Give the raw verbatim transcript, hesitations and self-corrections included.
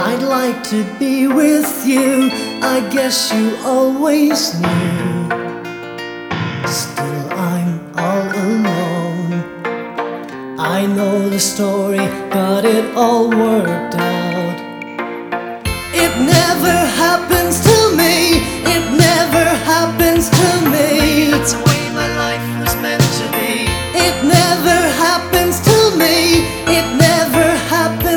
I'd like to be with you, I guess you always knew. Still I'm all alone. I know the story, got it all worked out. It never happens to me, it never happens to me.